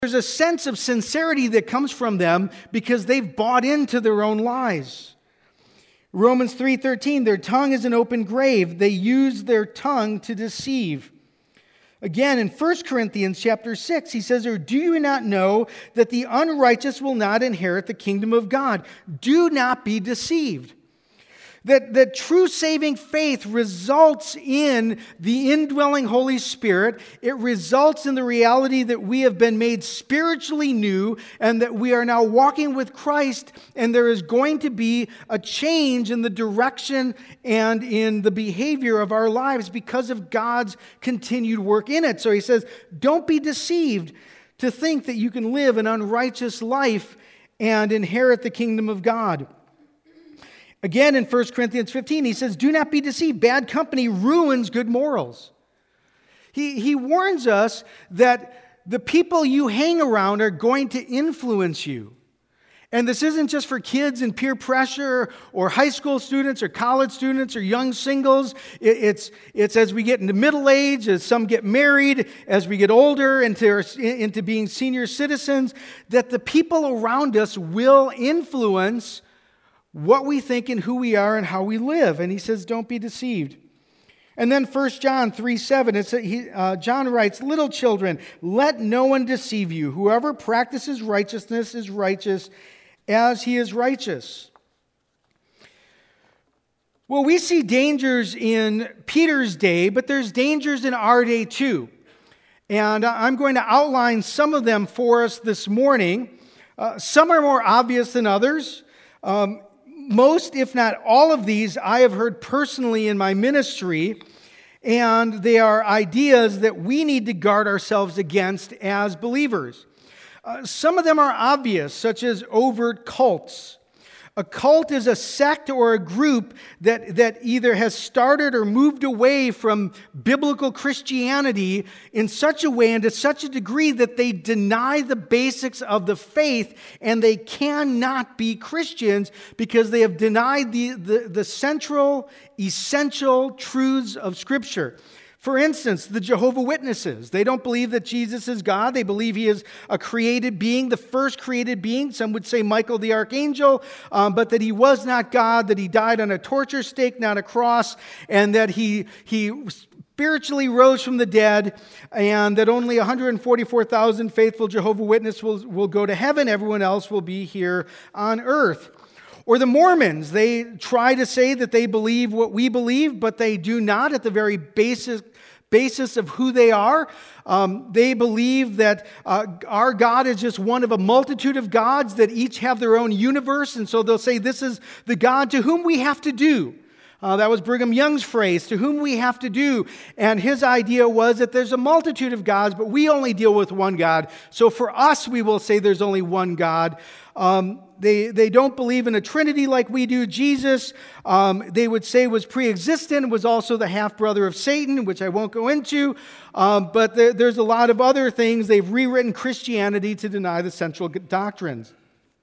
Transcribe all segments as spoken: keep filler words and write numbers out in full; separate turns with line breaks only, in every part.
There's a sense of sincerity that comes from them because they've bought into their own lies. Romans three thirteen, their tongue is an open grave. They use their tongue to deceive. Again, in First Corinthians chapter six, he says, or do you not know that the unrighteous will not inherit the kingdom of God? Do not be deceived. That, that true saving faith results in the indwelling Holy Spirit. It results in the reality that we have been made spiritually new and that we are now walking with Christ, and there is going to be a change in the direction and in the behavior of our lives because of God's continued work in it. So he says, don't be deceived to think that you can live an unrighteous life and inherit the kingdom of God. Again, in First Corinthians fifteen, he says, do not be deceived. Bad company ruins good morals. He, he warns us that the people you hang around are going to influence you. And this isn't just for kids and peer pressure or high school students or college students or young singles. It, it's, it's as we get into middle age, as some get married, as we get older into, into being senior citizens, that the people around us will influence what we think and who we are and how we live. And he says, don't be deceived. And then First John three seven, it's, he, uh, John writes, little children, let no one deceive you. Whoever practices righteousness is righteous as he is righteous. Well, we see dangers in Peter's day, but there's dangers in our day too. And I'm going to outline some of them for us this morning. Uh, some are more obvious than others. Um, Most, if not all of these, I have heard personally in my ministry, and they are ideas that we need to guard ourselves against as believers. Uh, some of them are obvious, such as overt cults. A cult is a sect or a group that, that either has started or moved away from biblical Christianity in such a way and to such a degree that they deny the basics of the faith, and they cannot be Christians because they have denied the, the, the central, essential truths of Scripture. For instance, the Jehovah's Witnesses, they don't believe that Jesus is God. They believe he is a created being, the first created being. Some would say Michael the Archangel, um, but that he was not God, that he died on a torture stake, not a cross, and that he, he spiritually rose from the dead, and that only one hundred forty-four thousand faithful Jehovah's Witnesses will, will go to heaven. Everyone else will be here on earth. Or the Mormons, they try to say that they believe what we believe, but they do not at the very basis, basis of who they are. Um, they believe that uh, our God is just one of a multitude of gods that each have their own universe, and so they'll say this is the God to whom we have to do. Uh, that was Brigham Young's phrase, to whom we have to do. And his idea was that there's a multitude of gods, but we only deal with one God. So for us, we will say there's only one God. Um, they, they don't believe in a Trinity like we do. Jesus, um, they would say, was pre-existent, was also the half-brother of Satan, which I won't go into. Um, but there, there's a lot of other things. They've rewritten Christianity to deny the central doctrines.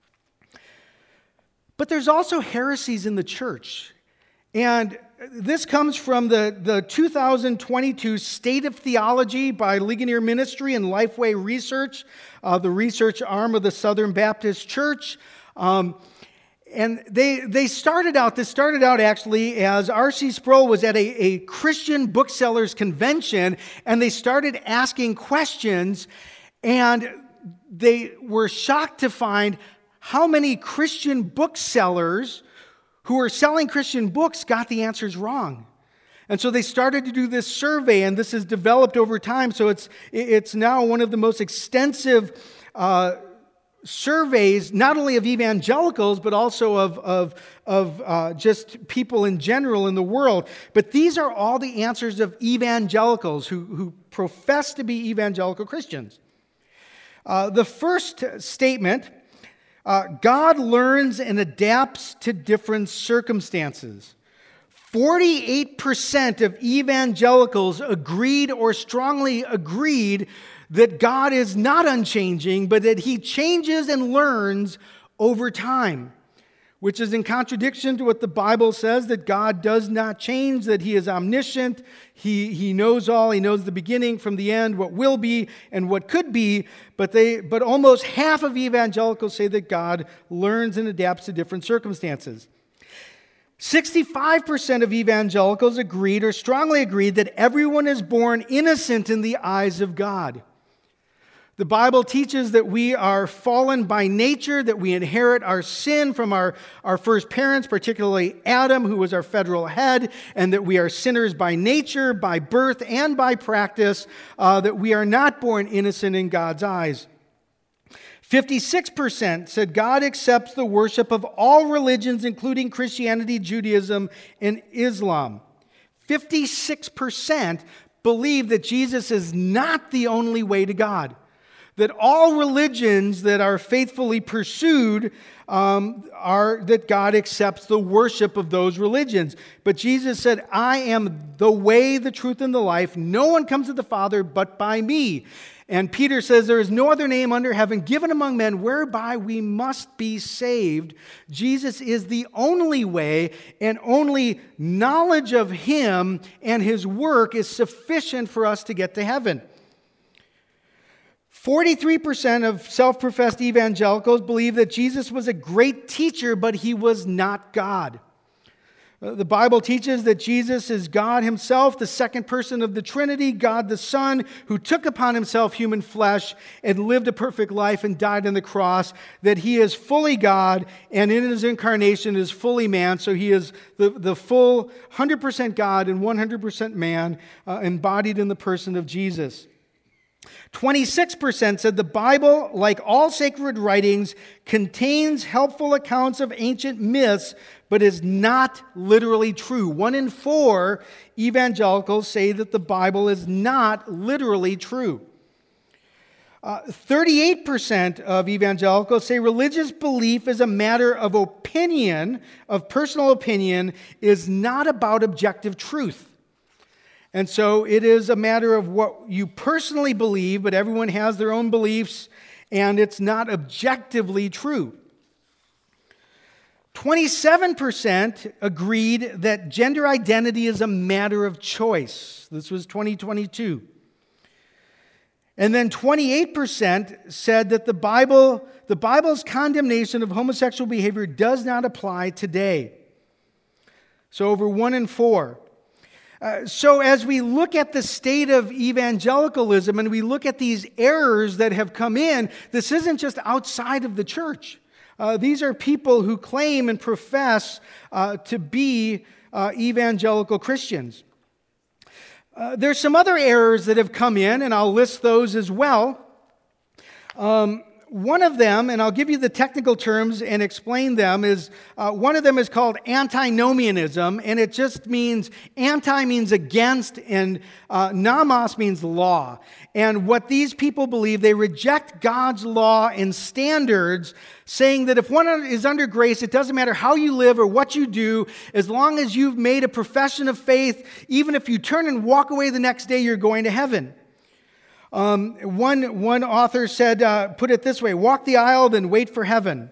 But there's also heresies in the church. And this comes from the, the two thousand twenty-two State of Theology by Ligonier Ministry and Lifeway Research, uh, the research arm of the Southern Baptist Church. Um, and they they started out, this started out actually as R C Sproul was at a, a Christian booksellers convention, and they started asking questions, and they were shocked to find how many Christian booksellers who are selling Christian books got the answers wrong. And so they started to do this survey, and this has developed over time. So it's it's now one of the most extensive uh, surveys, not only of evangelicals, but also of, of, of uh, just people in general in the world. But these are all the answers of evangelicals who, who profess to be evangelical Christians. Uh, the first statement, Uh, God learns and adapts to different circumstances. forty-eight percent of evangelicals agreed or strongly agreed that God is not unchanging, but that he changes and learns over time. which is in contradiction to what the Bible says, that God does not change, that he is omniscient, he, he knows all, he knows the beginning from the end, what will be and what could be, but they but almost half of evangelicals say that God learns and adapts to different circumstances. sixty-five percent of evangelicals agreed or strongly agreed that everyone is born innocent in the eyes of God. The Bible teaches that we are fallen by nature, that we inherit our sin from our, our first parents, particularly Adam, who was our federal head, and that we are sinners by nature, by birth, and by practice, uh, that we are not born innocent in God's eyes. fifty-six percent said God accepts the worship of all religions, including Christianity, Judaism, and Islam. fifty-six percent believe that Jesus is not the only way to God. That all religions that are faithfully pursued um, are that God accepts the worship of those religions. But Jesus said, I am the way, the truth, and the life. No one comes to the Father but by me. And Peter says, there is no other name under heaven given among men whereby we must be saved. Jesus is the only way, and only knowledge of him and his work is sufficient for us to get to heaven. forty-three percent of self-professed evangelicals believe that Jesus was a great teacher, but he was not God. The Bible teaches that Jesus is God himself, the second person of the Trinity, God the Son, who took upon himself human flesh and lived a perfect life and died on the cross, that he is fully God and in his incarnation is fully man, so he is the, the full one hundred percent God and one hundred percent man uh, embodied in the person of Jesus. twenty-six percent said the Bible, like all sacred writings, contains helpful accounts of ancient myths, but is not literally true. One in four evangelicals say that the Bible is not literally true. Uh, thirty-eight percent of evangelicals say religious belief is a matter of opinion, of personal opinion, is not about objective truth. And so it is a matter of what you personally believe, but everyone has their own beliefs, and it's not objectively true. twenty-seven percent agreed that gender identity is a matter of choice. This was twenty twenty-two. And then twenty-eight percent said that the Bible, the Bible's condemnation of homosexual behavior does not apply today. So over one in four. Uh, so as we look at the state of evangelicalism and we look at these errors that have come in, this isn't just outside of the church. Uh, these are people who claim and profess uh, to be uh, evangelical Christians. Uh, there's some other errors that have come in, and I'll list those as well. Um, One of them, and I'll give you the technical terms and explain them, is uh, one of them is called antinomianism, and it just means, anti means against, and uh, nomos means law. And what these people believe, they reject God's law and standards, saying that if one is under grace, it doesn't matter how you live or what you do, as long as you've made a profession of faith, even if you turn and walk away the next day, you're going to heaven. Um, one, one author said, uh, put it this way, walk the aisle, then wait for heaven.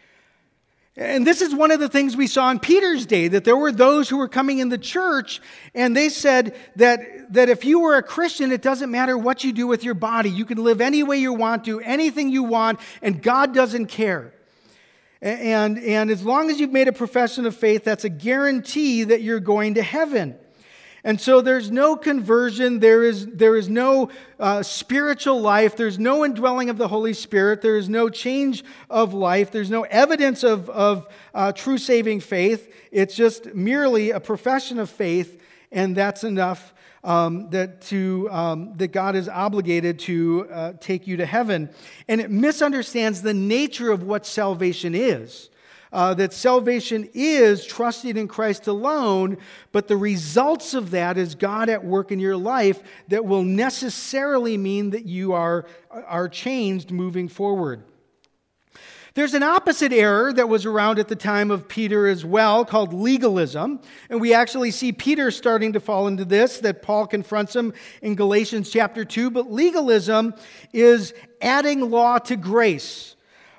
And this is one of the things we saw in Peter's day, that there were those who were coming in the church, and they said that, that if you were a Christian, it doesn't matter what you do with your body. You can live any way you want, do anything you want, and God doesn't care. And, and as long as you've made a profession of faith, that's a guarantee that you're going to heaven. And so there's no conversion, there is, there is no uh, spiritual life, there's no indwelling of the Holy Spirit, there is no change of life, there's no evidence of, of uh, true saving faith. It's just merely a profession of faith, and that's enough um, that, to, um, that God is obligated to uh, take you to heaven. And it misunderstands the nature of what salvation is. Uh, that salvation is trusting in Christ alone, but the results of that is God at work in your life that will necessarily mean that you are, are changed moving forward. There's an opposite error that was around at the time of Peter as well, called legalism. And we actually see Peter starting to fall into this, that Paul confronts him in Galatians chapter two. But legalism is adding law to grace.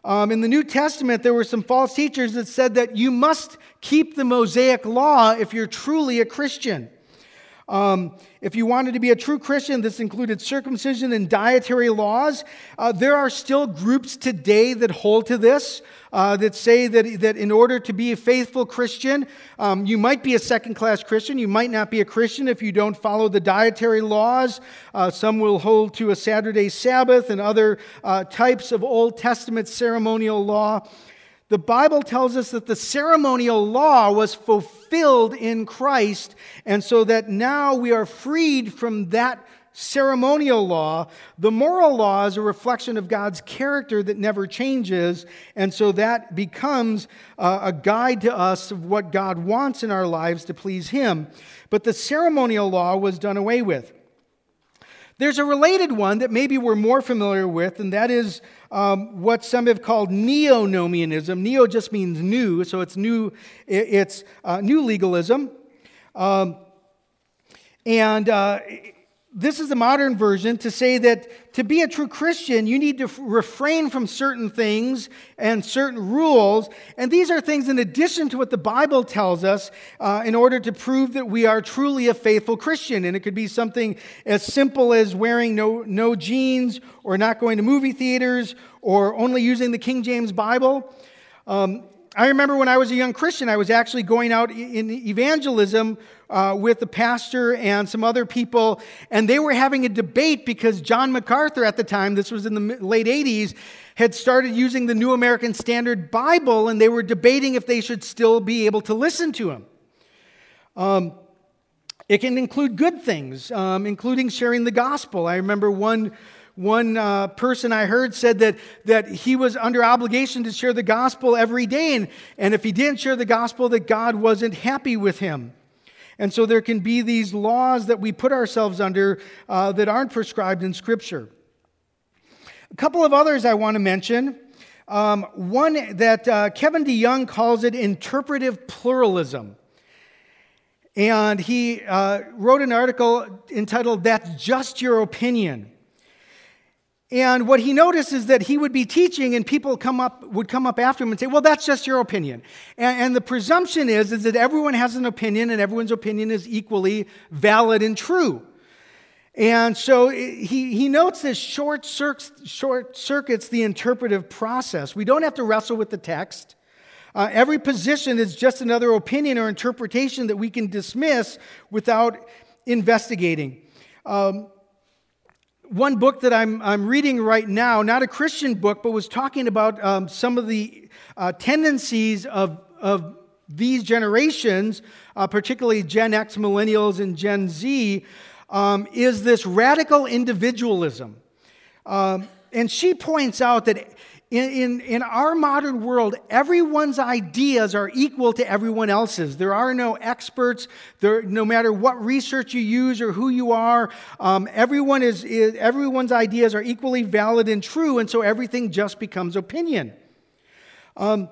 Um, in the New Testament, there were some false teachers that said that you must keep the Mosaic law if you're truly a Christian. Um, if you wanted to be a true Christian, this included circumcision and dietary laws. Uh, there are still groups today that hold to this, uh, that say that, that in order to be a faithful Christian, um, you might be a second-class Christian. You might not be a Christian if you don't follow the dietary laws. Uh, some will hold to a Saturday Sabbath and other uh, types of Old Testament ceremonial law. The Bible tells us that the ceremonial law was fulfilled in Christ, and so that now we are freed from that ceremonial law. The moral law is a reflection of God's character that never changes, and so that becomes uh, a guide to us of what God wants in our lives to please Him. But the ceremonial law was done away with. There's a related one that maybe we're more familiar with, and that is um, what some have called neo-nomianism. Neo just means new, so it's new. It's uh, new legalism, um, and uh, this is the modern version to say that to be a true Christian, you need to refrain from certain things and certain rules. And these are things in addition to what the Bible tells us uh, in order to prove that we are truly a faithful Christian. And it could be something as simple as wearing no, no jeans, or not going to movie theaters, or only using the King James Bible. Um, I remember when I was a young Christian, I was actually going out in evangelism uh, with the pastor and some other people, and they were having a debate because John MacArthur at the time, this was in the late eighties, had started using the New American Standard Bible, and they were debating if they should still be able to listen to him. Um, it can include good things, um, including sharing the gospel. I remember one One uh, person I heard said that, that he was under obligation to share the gospel every day, and, and if he didn't share the gospel, that God wasn't happy with him. And so there can be these laws that we put ourselves under uh, that aren't prescribed in Scripture. A couple of others I want to mention. Um, one that uh, Kevin DeYoung calls it interpretive pluralism. And he uh, wrote an article entitled, "That's Just Your Opinion." And what he noticed is that he would be teaching and people come up would come up after him and say, well, that's just your opinion. And, and the presumption is, is that everyone has an opinion and everyone's opinion is equally valid and true. And so he, he notes this short, cir- short circuits the interpretive process. We don't have to wrestle with the text. Uh, every position is just another opinion or interpretation that we can dismiss without investigating. Um, One book that I'm, I'm reading right now, not a Christian book, but was talking about um, some of the uh, tendencies of, of these generations, uh, particularly Gen X, Millennials, and Gen Z, um, is this radical individualism. Um, and she points out that in, in, in our modern world, everyone's ideas are equal to everyone else's. There are no experts. There, no matter what research you use or who you are, um, everyone is, is everyone's ideas are equally valid and true, and so everything just becomes opinion. Um,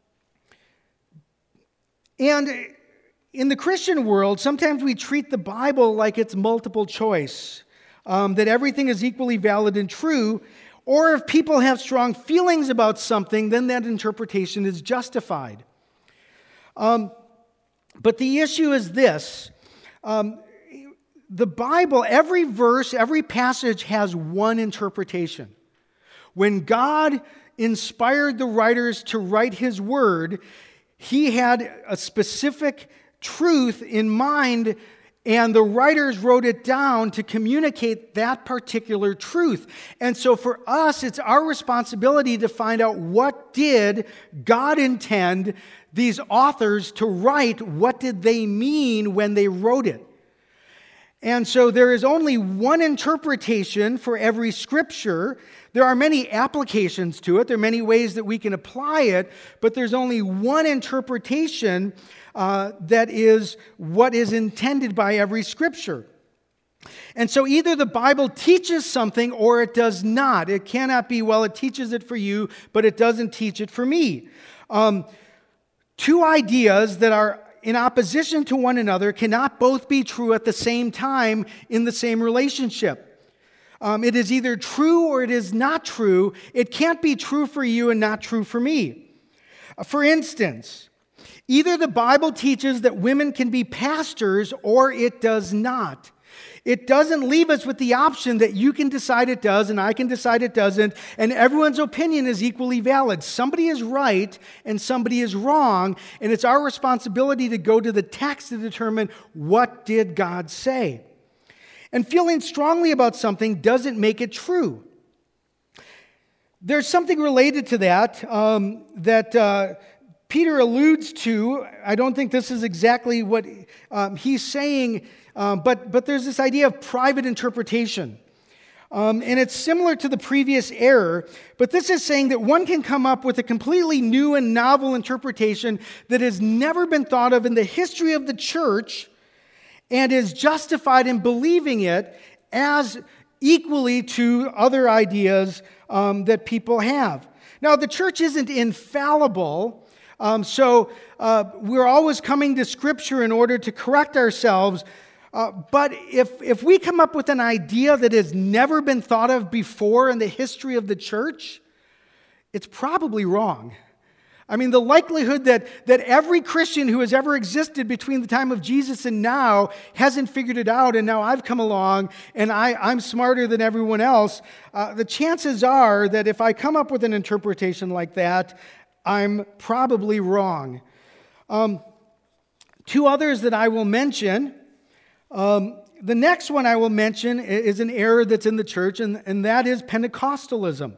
and in the Christian world, sometimes we treat the Bible like it's multiple choice, um, that everything is equally valid and true. Or if people have strong feelings about something, then that interpretation is justified. Um, but the issue is this. Um, the Bible, every verse, every passage has one interpretation. When God inspired the writers to write His Word, He had a specific truth in mind, and the writers wrote it down to communicate that particular truth. And so for us, it's our responsibility to find out, what did God intend these authors to write? What did they mean when they wrote it? And so there is only one interpretation for every scripture. There are many applications to it. There are many ways that we can apply it, but there's only one interpretation uh, that is what is intended by every scripture. And so either the Bible teaches something or it does not. It cannot be, well, it teaches it for you, but it doesn't teach it for me. Um, two ideas that are in opposition to one another cannot both be true at the same time in the same relationship. Um, it is either true or it is not true. It can't be true for you and not true for me. Uh, for instance, either the Bible teaches that women can be pastors or it does not. It doesn't leave us with the option that you can decide it does and I can decide it doesn't, and everyone's opinion is equally valid. Somebody is right and somebody is wrong, and it's our responsibility to go to the text to determine what did God say. And feeling strongly about something doesn't make it true. There's something related to that um, that uh, Peter alludes to. I don't think this is exactly what um, he's saying, um, but, but there's this idea of private interpretation. Um, and it's similar to the previous error, but this is saying that one can come up with a completely new and novel interpretation that has never been thought of in the history of the church and is justified in believing it as equally to other ideas um, that people have. Now, the church isn't infallible, um, so uh, we're always coming to Scripture in order to correct ourselves. Uh, but if, if we come up with an idea that has never been thought of before in the history of the church, it's probably wrong. I mean, the likelihood that, that every Christian who has ever existed between the time of Jesus and now hasn't figured it out, and now I've come along and I, I'm smarter than everyone else, uh, the chances are that if I come up with an interpretation like that, I'm probably wrong. Um, two others that I will mention. Um, the next one I will mention is an error that's in the church, and, and that is Pentecostalism.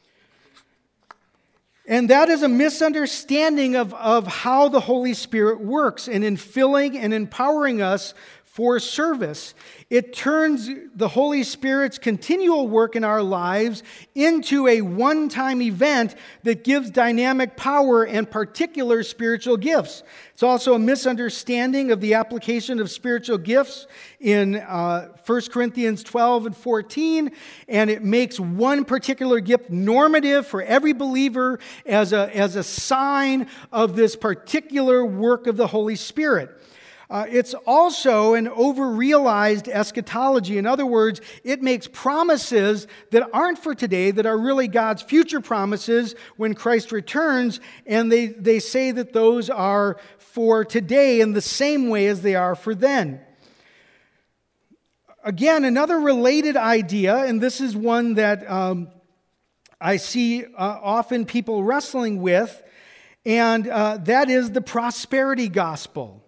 And that is a misunderstanding of, of how the Holy Spirit works and in filling and empowering us for service. It turns the Holy Spirit's continual work in our lives into a one-time event that gives dynamic power and particular spiritual gifts. It's also a misunderstanding of the application of spiritual gifts in uh, First Corinthians twelve and fourteen, and it makes one particular gift normative for every believer as a, as a sign of this particular work of the Holy Spirit. Uh, it's also an over-realized eschatology. In other words, it makes promises that aren't for today, that are really God's future promises when Christ returns, and they, they say that those are for today in the same way as they are for then. Again, another related idea, and this is one that um, I see uh, often people wrestling with, and uh, that is the prosperity gospel.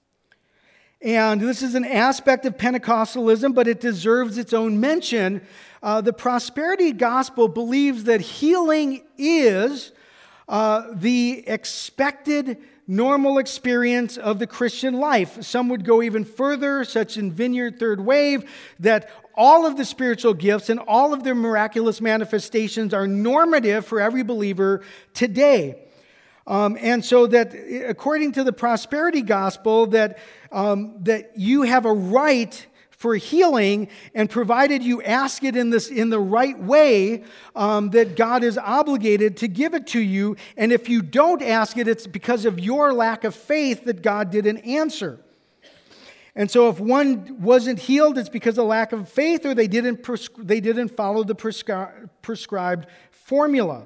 And this is an aspect of Pentecostalism, but it deserves its own mention. Uh, the prosperity gospel believes that healing is uh, the expected normal experience of the Christian life. Some would go even further, such in Vineyard Third Wave, that all of the spiritual gifts and all of their miraculous manifestations are normative for every believer today. Um, and so that, according to the prosperity gospel, that um, that you have a right for healing, and provided you ask it in this in the right way, um, that God is obligated to give it to you. And if you don't ask it, it's because of your lack of faith that God didn't answer. And so, if one wasn't healed, it's because of lack of faith, or they didn't prescri- they didn't follow the prescri- prescribed formula.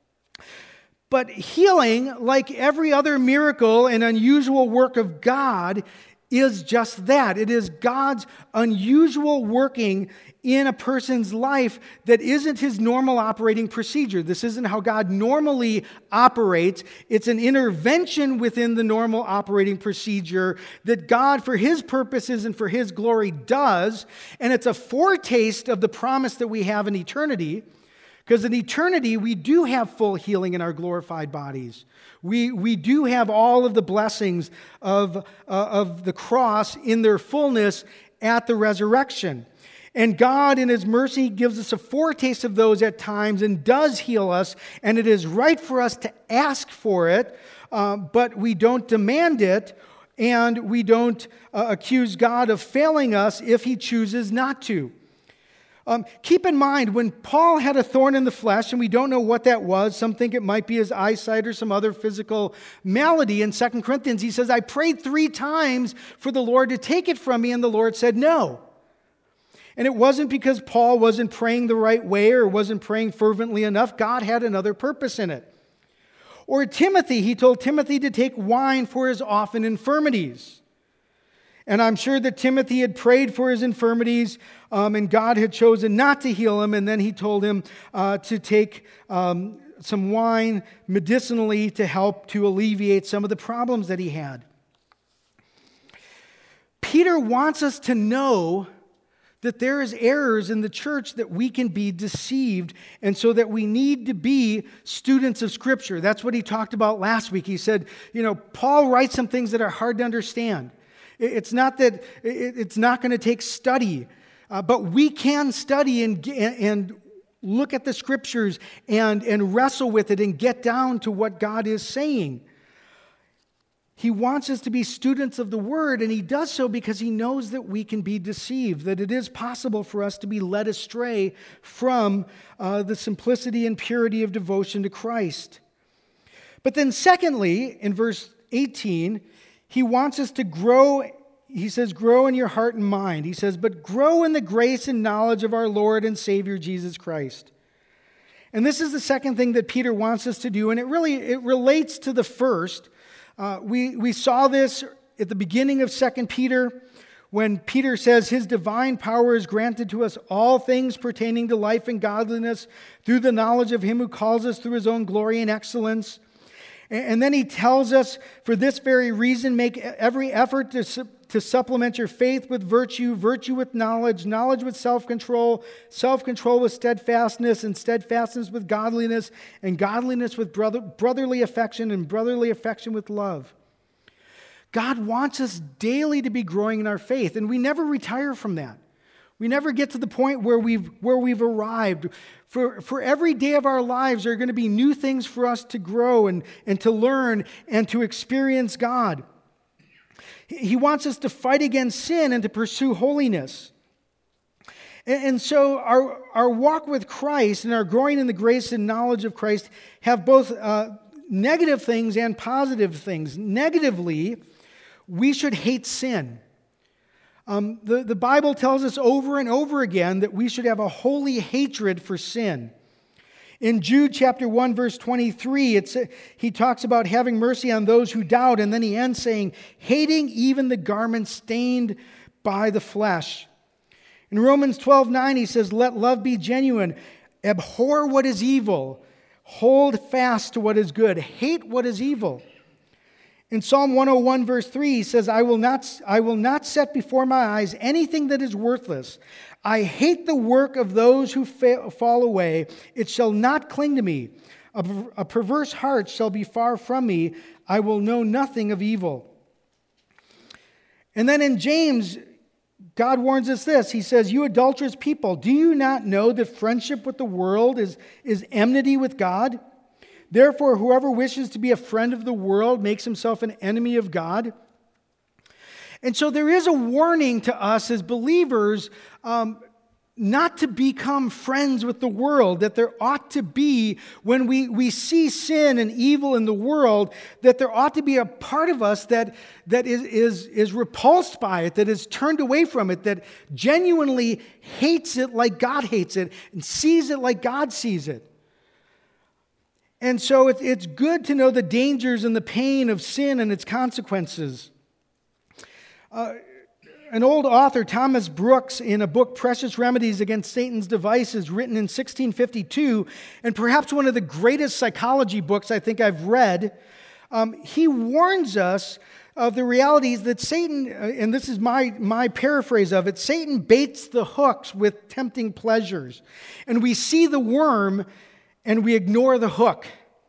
But healing, like every other miracle and unusual work of God, is just that. It is God's unusual working in a person's life that isn't his normal operating procedure. This isn't how God normally operates. It's an intervention within the normal operating procedure that God, for his purposes and for his glory, does. And it's a foretaste of the promise that we have in eternity. Because in eternity, we do have full healing in our glorified bodies. We, we do have all of the blessings of, uh, of the cross in their fullness at the resurrection. And God, in his mercy, gives us a foretaste of those at times and does heal us. And it is right for us to ask for it, uh, but we don't demand it, and we don't uh, accuse God of failing us if he chooses not to. Um, keep in mind, when Paul had a thorn in the flesh, and we don't know what that was, some think it might be his eyesight or some other physical malady, in Second Corinthians, he says, I prayed three times for the Lord to take it from me, and the Lord said no. And it wasn't because Paul wasn't praying the right way or wasn't praying fervently enough. God had another purpose in it. Or Timothy, he told Timothy to take wine for his often infirmities. And I'm sure that Timothy had prayed for his infirmities, um, and God had chosen not to heal him, and then he told him uh, to take um, some wine medicinally to help to alleviate some of the problems that he had. Peter wants us to know that there is errors in the church, that we can be deceived, and so that we need to be students of Scripture. That's what he talked about last week. He said, you know, Paul writes some things that are hard to understand. It's not that it's not going to take study, uh, but we can study and and look at the Scriptures and, and wrestle with it and get down to what God is saying. He wants us to be students of the Word, and he does so because he knows that we can be deceived, that it is possible for us to be led astray from uh, the simplicity and purity of devotion to Christ. But then secondly, in verse eighteen, he wants us to grow. He says, grow in your heart and mind. He says, but grow in the grace and knowledge of our Lord and Savior Jesus Christ. And this is the second thing that Peter wants us to do, and it really it relates to the first. Uh, we, we saw this at the beginning of Second Peter when Peter says his divine power is granted to us all things pertaining to life and godliness through the knowledge of him who calls us through his own glory and excellence. And, and then he tells us, for this very reason, make every effort to, su- to supplement your faith with virtue, virtue with knowledge, knowledge with self-control, self-control with steadfastness, and steadfastness with godliness, and godliness with brother, brotherly affection, and brotherly affection with love. God wants us daily to be growing in our faith, and we never retire from that. We never get to the point where we've where we've arrived. For, for every day of our lives, there are going to be new things for us to grow and, and to learn and to experience God. He wants us to fight against sin and to pursue holiness. And, and so our, our walk with Christ and our growing in the grace and knowledge of Christ have both uh, negative things and positive things. Negatively, we should hate sin. Um, the, the Bible tells us over and over again that we should have a holy hatred for sin. In Jude chapter one, verse twenty-three, it's, he talks about having mercy on those who doubt, and then he ends saying, hating even the garment stained by the flesh. In Romans twelve nine, he says, let love be genuine. Abhor what is evil. Hold fast to what is good. Hate what is evil. In Psalm one oh one, verse three, he says, I will not, I will not set before my eyes anything that is worthless. I hate the work of those who fa- fall away. It shall not cling to me. A, a perverse heart shall be far from me. I will know nothing of evil. And then in James, God warns us this. He says, you adulterous people, do you not know that friendship with the world is, is enmity with God? Therefore, whoever wishes to be a friend of the world makes himself an enemy of God. And so there is a warning to us as believers um, not to become friends with the world, that there ought to be, when we, we see sin and evil in the world, that there ought to be a part of us that, that is, is, is repulsed by it, that is turned away from it, that genuinely hates it like God hates it and sees it like God sees it. And so it's, it's good to know the dangers and the pain of sin and its consequences. Uh, an old author, Thomas Brooks, in a book, Precious Remedies Against Satan's Devices, written in sixteen fifty-two, and perhaps one of the greatest psychology books I think I've read, um, he warns us of the realities that Satan, and this is my, my paraphrase of it, Satan baits the hooks with tempting pleasures. And we see the worm and we ignore the hook.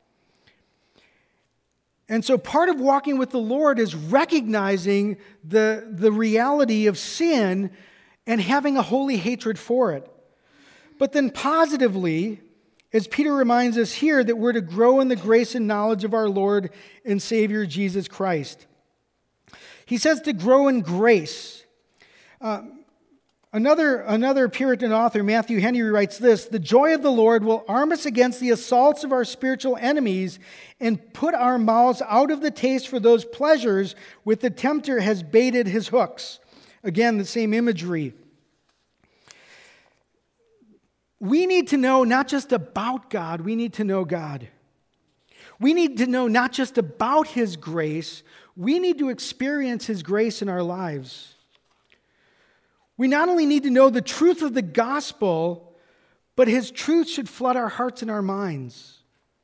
And so part of walking with the Lord is recognizing the, the reality of sin and having a holy hatred for it. But then positively, as Peter reminds us here, that we're to grow in the grace and knowledge of our Lord and Savior Jesus Christ. He says to grow in grace. Uh, Another, another Puritan author, Matthew Henry, writes this: the joy of the Lord will arm us against the assaults of our spiritual enemies and put our mouths out of the taste for those pleasures with the tempter has baited his hooks. Again, the same imagery. we need to know not just about God, we need to know God. We need to know not just about His grace, we need to experience His grace in our lives. We not only need to know the truth of the gospel, but His truth should flood our hearts and our minds.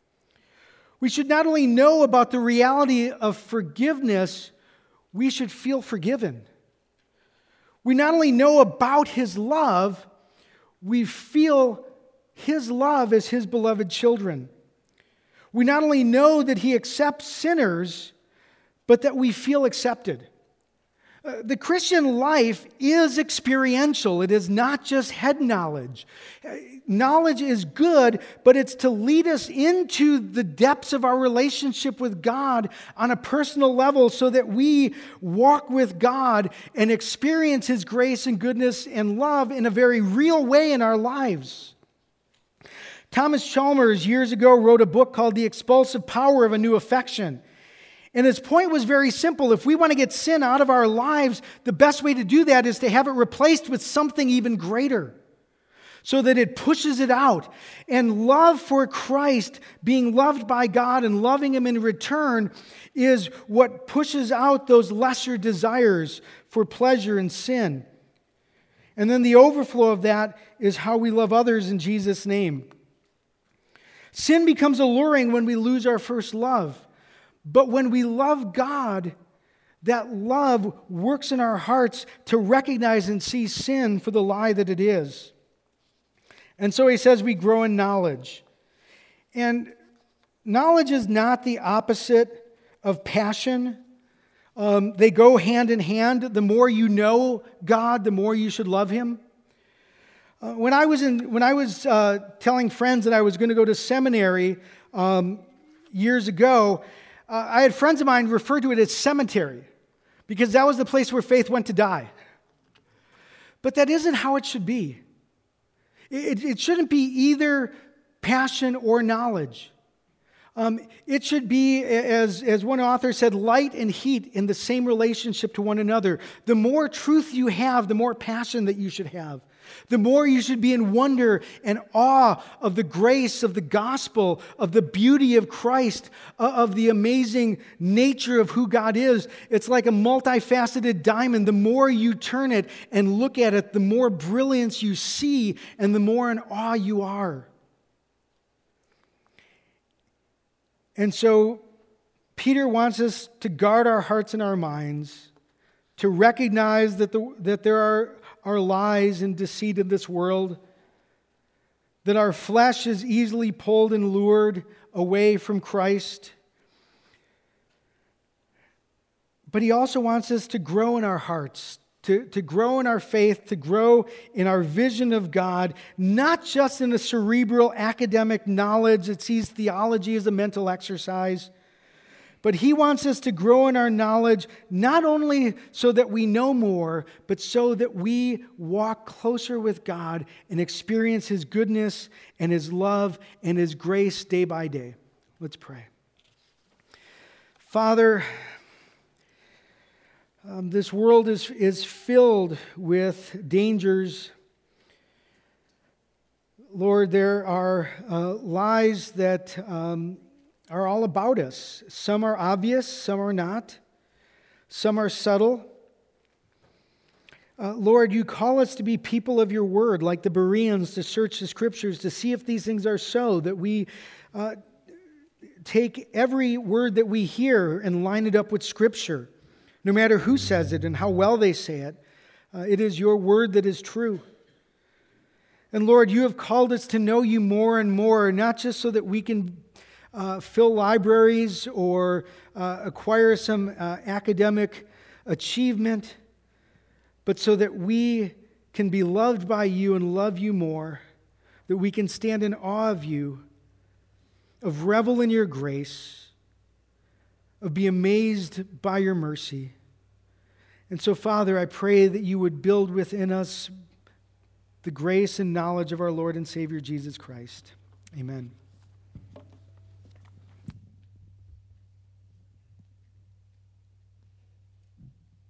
We should not only know about the reality of forgiveness, we should feel forgiven. We not only know about His love, we feel His love as His beloved children. We not only know that He accepts sinners, but that we feel accepted. Uh, the Christian life is experiential. It is not just head knowledge. Uh, knowledge is good, but it's to lead us into the depths of our relationship with God on a personal level so that we walk with God and experience His grace and goodness and love in a very real way in our lives. Thomas Chalmers years ago wrote a book called The Expulsive Power of a New Affection. And his point was very simple. If we want to get sin out of our lives, the best way to do that is to have it replaced with something even greater so that it pushes it out. And love for Christ, being loved by God and loving Him in return, is what pushes out those lesser desires for pleasure and sin. And then the overflow of that is how we love others in Jesus' name. Sin becomes alluring when we lose our first love. But when we love God, that love works in our hearts to recognize and see sin for the lie that it is. And so he says we grow in knowledge. And knowledge is not the opposite of passion. Um, they go hand in hand. The more you know God, the more you should love Him. Uh, when I was in, when I was uh, telling friends that I was going to go to seminary um, years ago, uh, I had friends of mine refer to it as cemetery because that was the place where faith went to die. But that isn't how it should be. It, it shouldn't be either passion or knowledge. Um, it should be, as, as one author said, light and heat in the same relationship to one another. The more truth you have, the more passion that you should have. The more you should be in wonder and awe of the grace of the gospel, of the beauty of Christ, of the amazing nature of who God is. It's like a multifaceted diamond. The more you turn it and look at it, the more brilliance you see and the more in awe you are. And so Peter wants us to guard our hearts and our minds, to recognize that, the, that there are, are lies and deceit in this world, that our flesh is easily pulled and lured away from Christ. But he also wants us to grow in our hearts, to, to grow in our faith, to grow in our vision of God, not just in a cerebral academic knowledge that sees theology as a mental exercise, but he wants us to grow in our knowledge not only so that we know more, but so that we walk closer with God and experience His goodness and His love and His grace day by day. Let's pray. Father, Um, this world is, is filled with dangers. Lord, there are uh, lies that um, are all about us. Some are obvious, some are not. Some are subtle. Uh, Lord, you call us to be people of your word, like the Bereans, to search the scriptures, to see if these things are so, that we uh, take every word that we hear and line it up with scripture. No matter who says it and how well they say it, uh, it is your word that is true. And Lord, you have called us to know you more and more, not just so that we can uh, fill libraries or uh, acquire some uh, academic achievement, but so that we can be loved by you and love you more, that we can stand in awe of you, of revel in your grace, of be amazed by your mercy. And so, Father, I pray that you would build within us the grace and knowledge of our Lord and Savior Jesus Christ. Amen.